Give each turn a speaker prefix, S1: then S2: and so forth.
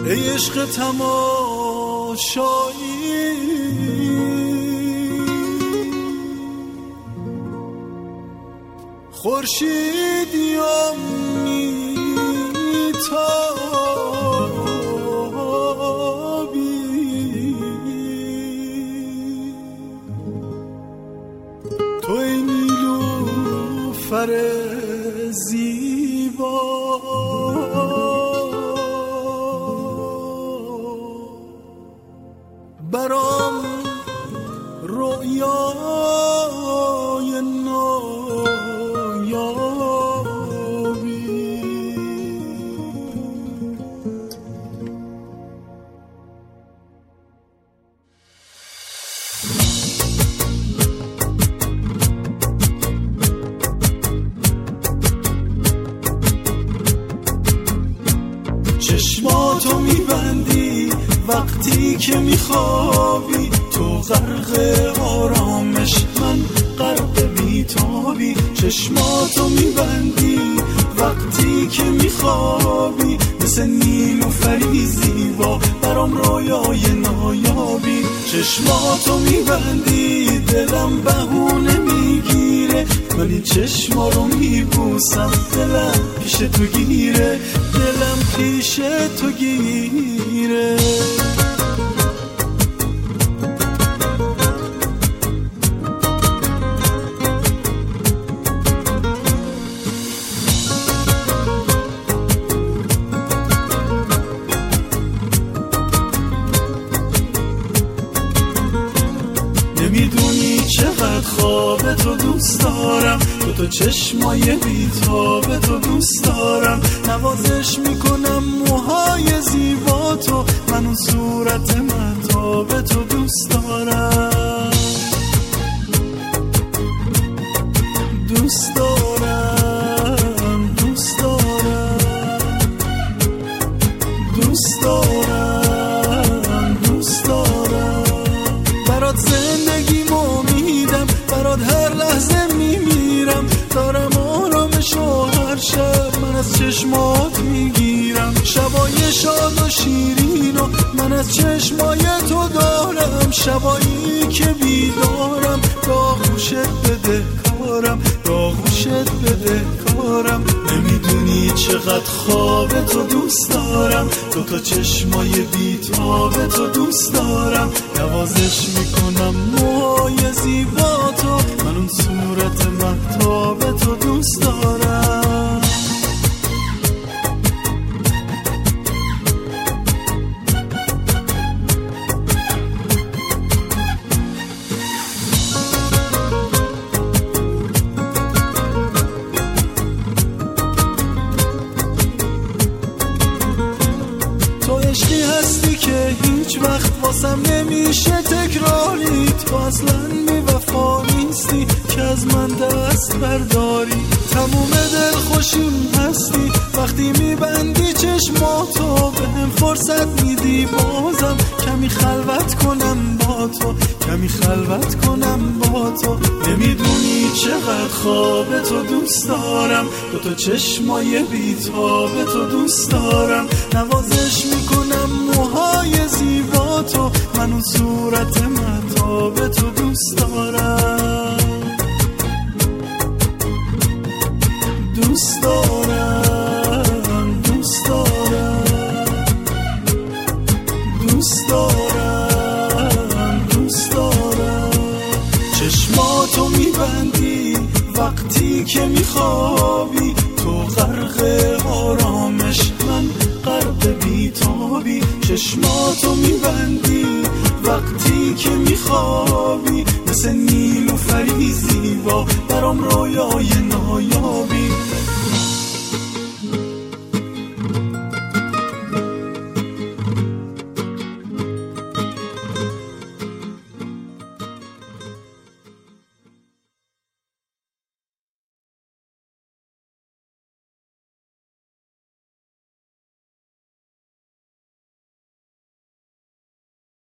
S1: ای عشق تماشایی خورشیدیم میتابی تو ای نیلوفر زیبا برام رؤیای نایابی چشماتو میبندی وقتی که میخوابی، تو غرق آرامش من غرق بیتابی. چشماتو میبندی وقتی که میخوابی، مثل نیلوفری زیبا برام رویای نایابی. چشماتو میبندی دلم بهونه میگیره، من این چشما رو میبوسم دلم پیش تو گیره، دلم پیش تو گیره. نمیدونی چقدر خواب تو دوست دارم، تو چشمای بیتاب تو دوست دارم. نوازش میکنم موهای زیبا تو، من اون صورت مهتاب تو دوست دارم. دوست دارم دوست دارم دوست دارم دوست دارم. برات زندگیمو میدم، برات هر لحظه میمیرم. دارم آرامش و هر شب من از چشمات میگیرم. شبای شاد و شیرین و من از چشمای تو دارم. شبایی که بیدارم داغوشت بده کارم، داغوشت بده کارم. نمیدونی چقدر خواب تو دوست دارم، تو چشمای بیتاب تو دوست دارم. نوازش میکنم موهای زیبا تو، من اون صورت مهتاب تو دوست دارم. تو عشقی هستی که هیچ وقت واسم نمیشه تکراری. تو اصلا بی وفا نیستی که از من دست برداری. تموم دل خوشیم هستی وقتی میبندی چشماتو، به هم فرصت میدی بازم کمی خلوت کنم با تو، کمی خلوت کنم با تو. نمیدونی چقدر خواب تو دوست دارم، تو چشمای بیتاب تو دوست دارم. نوازش میکنم موهای زیبا تو، من اون صورت مهتاب تو دوست دارم. دوست دارم دوست دارم دوست دارم دوست دارم. چشماتو میبندی وقتی که میخوابی، تو غرق آرامش من غرق بیتابی. چشماتو میبندی وقتی که میخوابی، مثل نیلوفری زیبا برام رویای نایابی.